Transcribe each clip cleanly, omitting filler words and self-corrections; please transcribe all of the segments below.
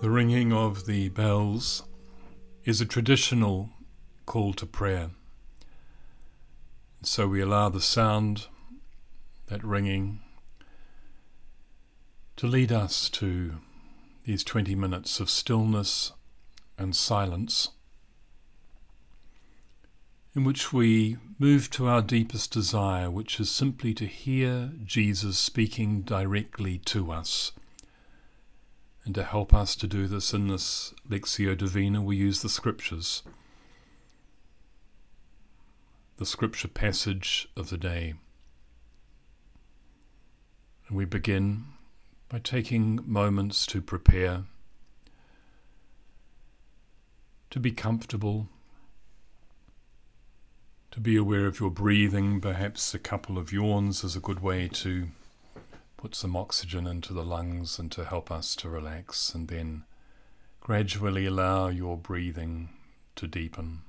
The ringing of the bells is a traditional call to prayer. So we allow the sound, that ringing, to lead us to these 20 minutes of stillness and silence, in which we move to our deepest desire, which is simply to hear Jesus speaking directly to us. And to help us to do this in this Lectio Divina, we use the Scriptures, the Scripture passage of the day. And we begin by taking moments to prepare, to be comfortable, to be aware of your breathing. Perhaps a couple of yawns is a good way to put some oxygen into the lungs and to help us to relax, and then gradually allow your breathing to deepen.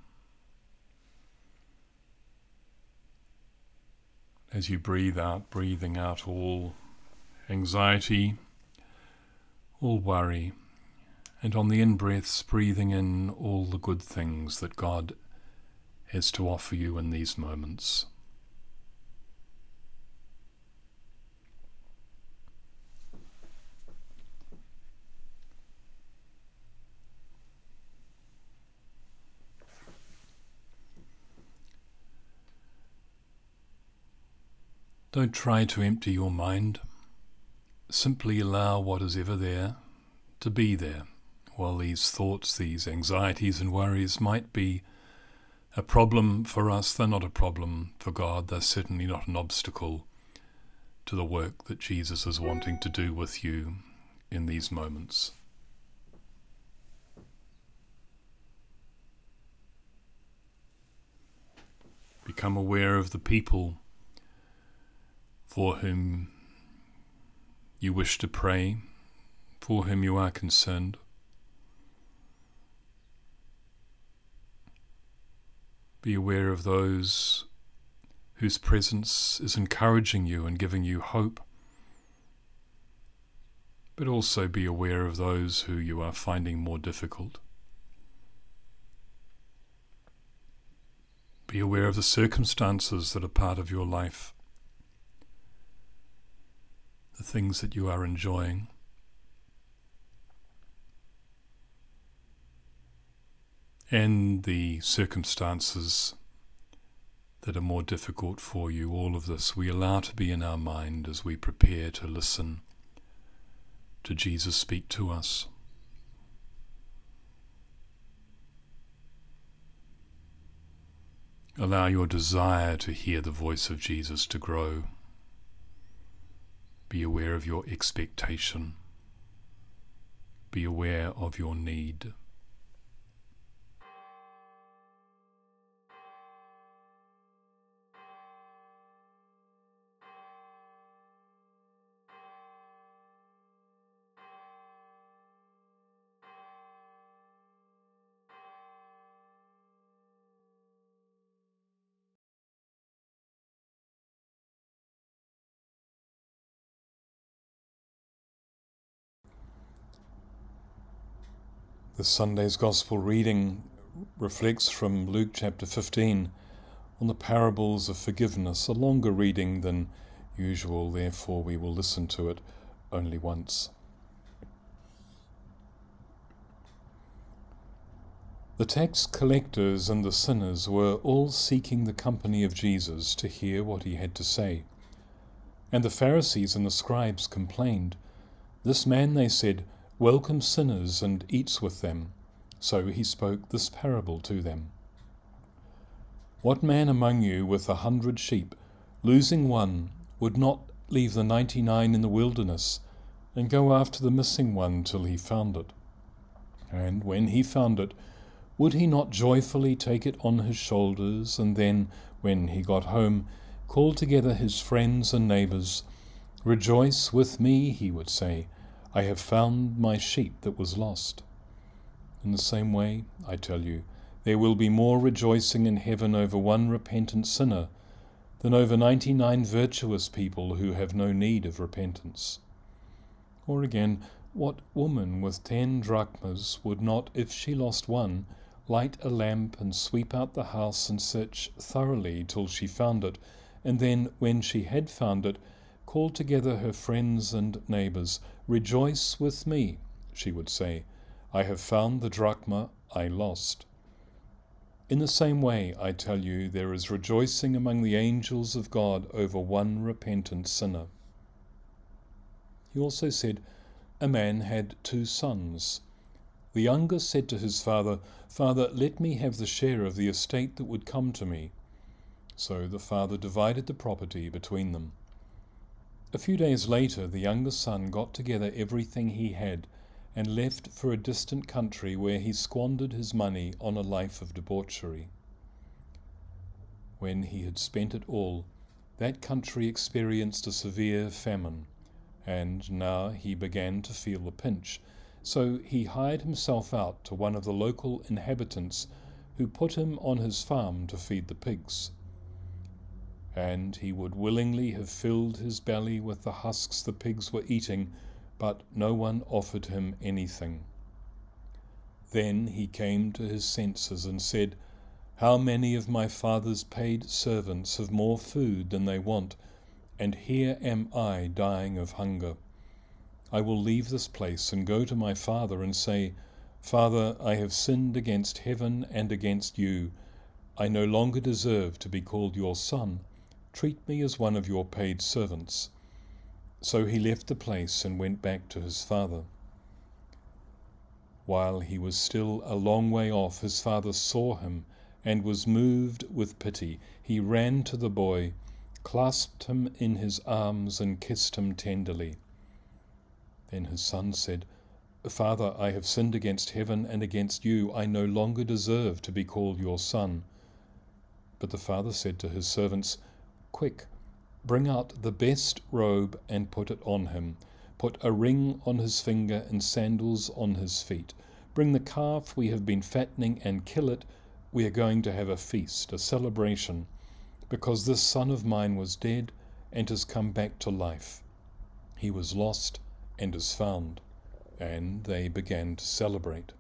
As you breathe out, breathing out all anxiety, all worry, and on the in-breaths, breathing in all the good things that God has to offer you in these moments. Don't try to empty your mind. Simply allow what is ever there to be there. While these thoughts, these anxieties and worries might be a problem for us, they're not a problem for God. They're certainly not an obstacle to the work that Jesus is wanting to do with you in these moments. Become aware of the people for whom you wish to pray, for whom you are concerned. Be aware of those whose presence is encouraging you and giving you hope, but also be aware of those who you are finding more difficult. Be aware of the circumstances that are part of your life, the things that you are enjoying. And the circumstances that are more difficult for you. All of this we allow to be in our mind as we prepare to listen to Jesus speak to us. Allow your desire to hear the voice of Jesus to grow. Be aware of your expectation. Be aware of your need. This Sunday's Gospel reading reflects from Luke chapter 15 on the parables of forgiveness, a longer reading than usual, therefore we will listen to it only once. The tax collectors and the sinners were all seeking the company of Jesus to hear what he had to say. And the Pharisees and the scribes complained. "This man," they said, "welcomes sinners and eats with them." So he spoke this parable to them. "What man among you with 100 sheep, losing one, would not leave the 99 in the wilderness and go after the missing one till he found it? And when he found it, would he not joyfully take it on his shoulders, and then, when he got home, call together his friends and neighbors? 'Rejoice with me,' he would say, 'I have found my sheep that was lost.' In the same way, I tell you, there will be more rejoicing in heaven over one repentant sinner than over 99 virtuous people who have no need of repentance. Or again, What woman with 10 drachmas would not, if she lost one, light a lamp and sweep out the house and search thoroughly till she found it, and then, when she had found it, call together her friends and neighbours? "Rejoice with me," she would say, "I have found the drachma I lost." In the same way, I tell you, there is rejoicing among the angels of God over one repentant sinner. He also said, a man had 2 sons. The younger said to his father, "Father, let me have the share of the estate that would come to me." So the father divided the property between them. A few days later, the younger son got together everything he had and left for a distant country where he squandered his money on a life of debauchery. When he had spent it all, that country experienced a severe famine, and now he began to feel the pinch. So he hired himself out to one of the local inhabitants, who put him on his farm to feed the pigs. And he would willingly have filled his belly with the husks the pigs were eating, but no one offered him anything. Then he came to his senses and said, "How many of my father's paid servants have more food than they want, and here am I dying of hunger. I will leave this place and go to my father and say, 'Father, I have sinned against heaven and against you. I no longer deserve to be called your son. Treat me as one of your paid servants.'" So he left the place and went back to his father. While he was still a long way off, his father saw him and was moved with pity. He ran to the boy, clasped him in his arms, and kissed him tenderly. Then his son said, "Father, I have sinned against heaven and against you. I no longer deserve to be called your son." But the father said to his servants, "Quick, bring out the best robe and put it on him. Put a ring on his finger and sandals on his feet. Bring the calf we have been fattening and kill it. We are going to have a feast, a celebration, because this son of mine was dead and has come back to life. He was lost and is found." And they began to celebrate.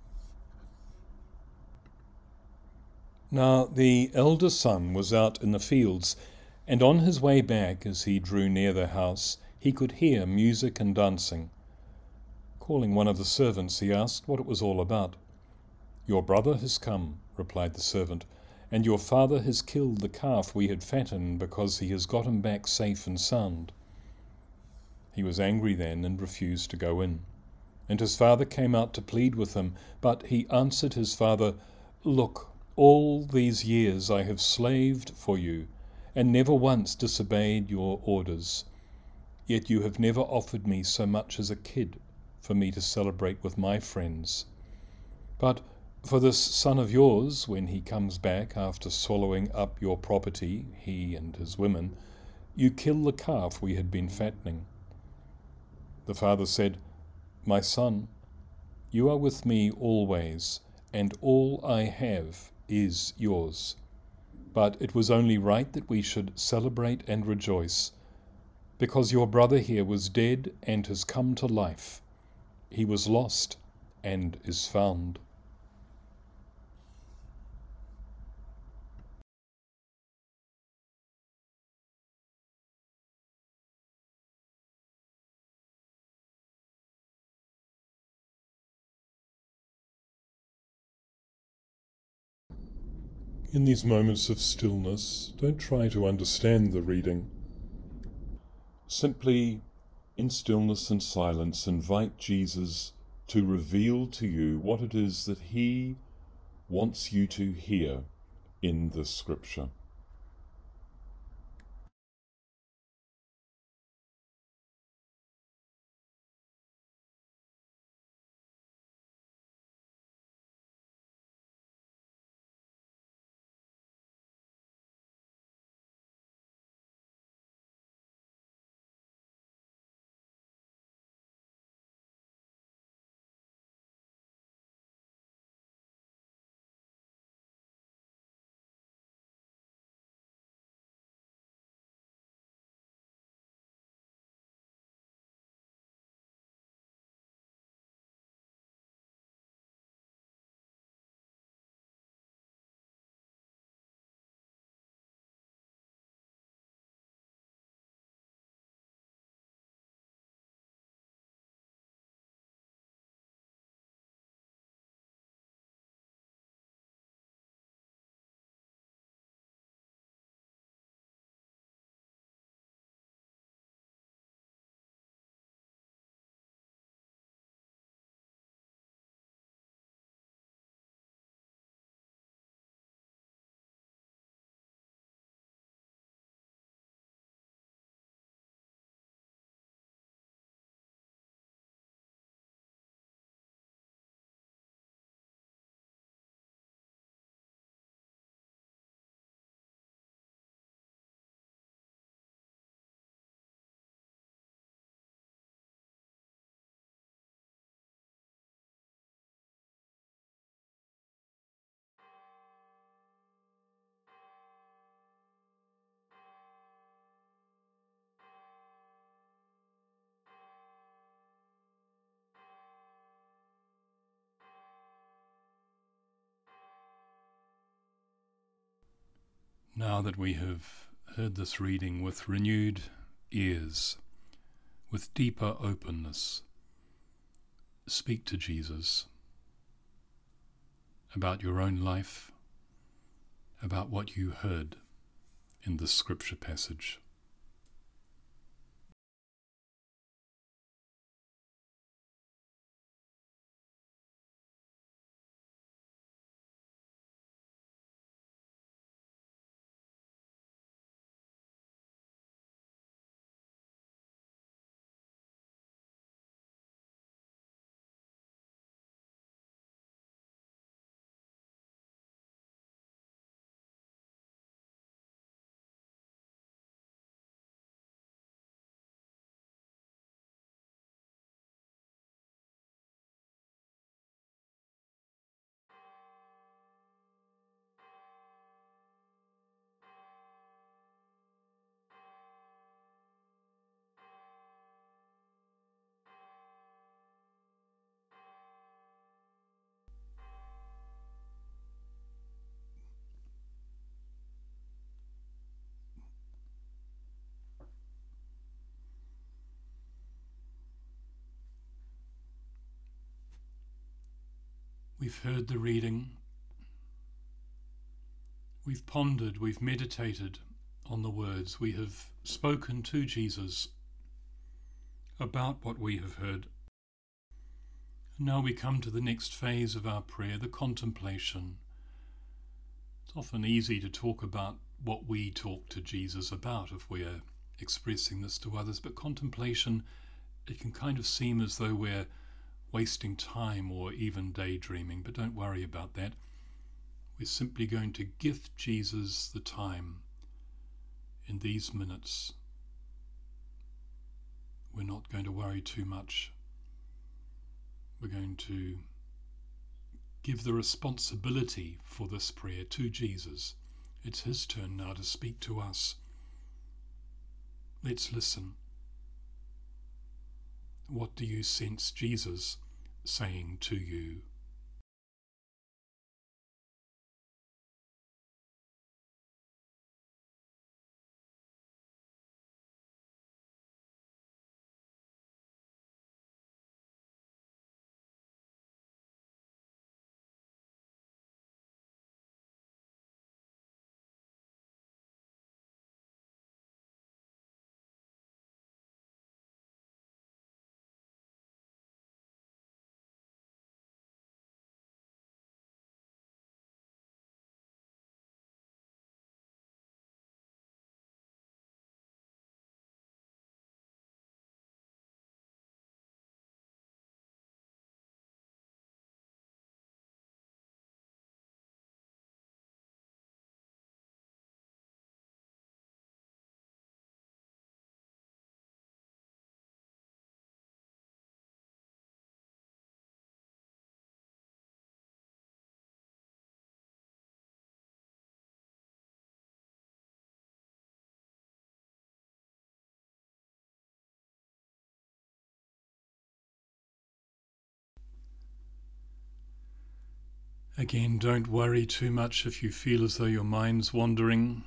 Now the elder son was out in the fields, and on his way back, as he drew near the house, he could hear music and dancing. Calling one of the servants, he asked what it was all about. "Your brother has come," replied the servant, "and your father has killed the calf we had fattened, because he has got him back safe and sound." He was angry then and refused to go in. And his father came out to plead with him, but he answered his father, "Look, all these years I have slaved for you, and never once disobeyed your orders. Yet you have never offered me so much as a kid for me to celebrate with my friends. But for this son of yours, when he comes back after swallowing up your property, he and his women, you kill the calf we had been fattening." The father said, "My son, you are with me always, and all I have is yours. But it was only right that we should celebrate and rejoice, because your brother here was dead and has come to life. He was lost and is found." In these moments of stillness, don't try to understand the reading. Simply, in stillness and silence, invite Jesus to reveal to you what it is that he wants you to hear in this scripture. Now that we have heard this reading with renewed ears, with deeper openness, speak to Jesus about your own life, about what you heard in this scripture passage. We've heard the reading, we've pondered, we've meditated on the words, we have spoken to Jesus about what we have heard. And now we come to the next phase of our prayer, the contemplation. It's often easy to talk about what we talk to Jesus about if we're expressing this to others, but contemplation, it can kind of seem as though we're wasting time or even daydreaming, but don't worry about that. We're simply going to gift Jesus the time in these minutes. We're not going to worry too much. We're going to give the responsibility for this prayer to Jesus. It's his turn now to speak to us. Let's listen. What do you sense Jesus saying to you? Again, don't worry too much if you feel as though your mind's wandering.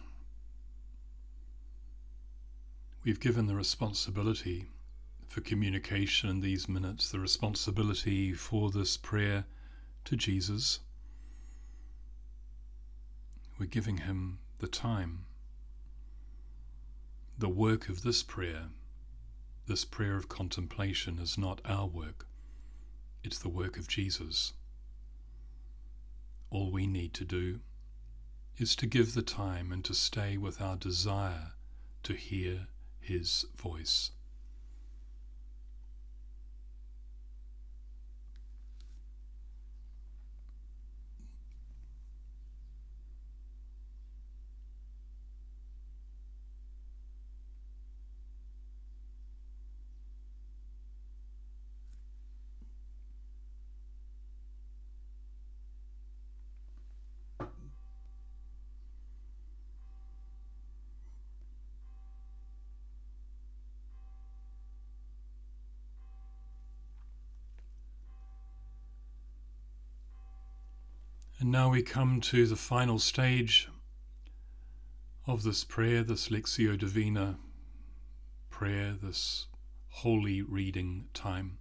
We've given the responsibility for communication in these minutes, the responsibility for this prayer to Jesus. We're giving him the time. The work of this prayer of contemplation, is not our work. It's the work of Jesus. All we need to do is to give the time and to stay with our desire to hear his voice. And now we come to the final stage of this prayer, this Lectio Divina prayer, this holy reading time.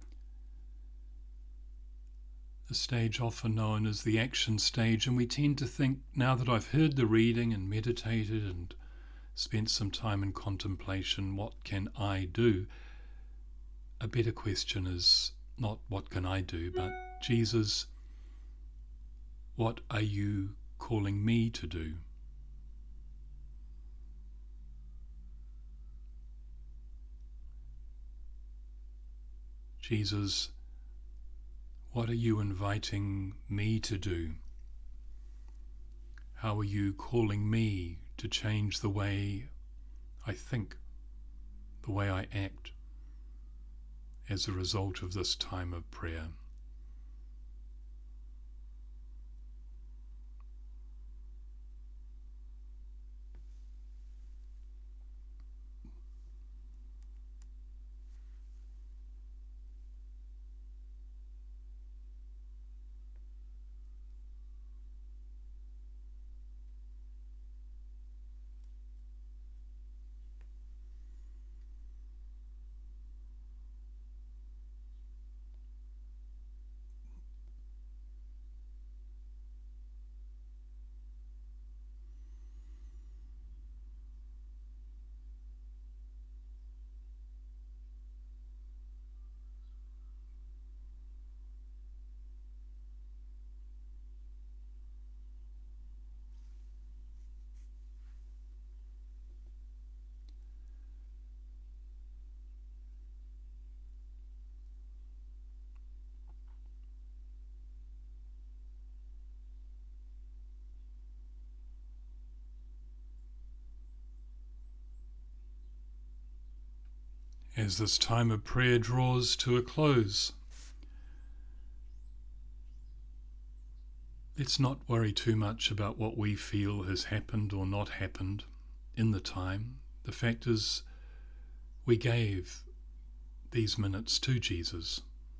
The stage often known as the action stage, and we tend to think, now that I've heard the reading and meditated and spent some time in contemplation, what can I do? A better question is not what can I do, but Jesus, what are you calling me to do? Jesus, what are you inviting me to do? How are you calling me to change the way I think, the way I act, as a result of this time of prayer? As this time of prayer draws to a close, let's not worry too much about what we feel has happened or not happened in the time. The fact is, we gave these minutes to Jesus.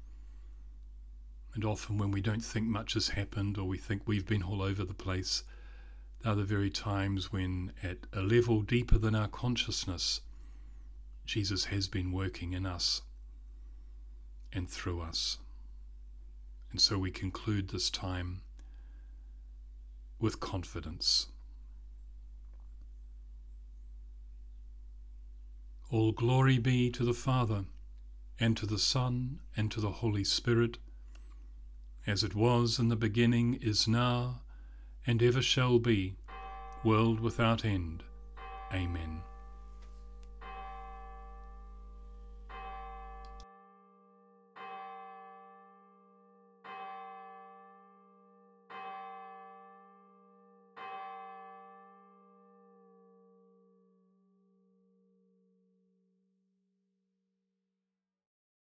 And often when we don't think much has happened, or we think we've been all over the place, they're the very times when, at a level deeper than our consciousness, Jesus has been working in us and through us. And so we conclude this time with confidence. All glory be to the Father, and to the Son, and to the Holy Spirit, as it was in the beginning, is now, and ever shall be, world without end. Amen.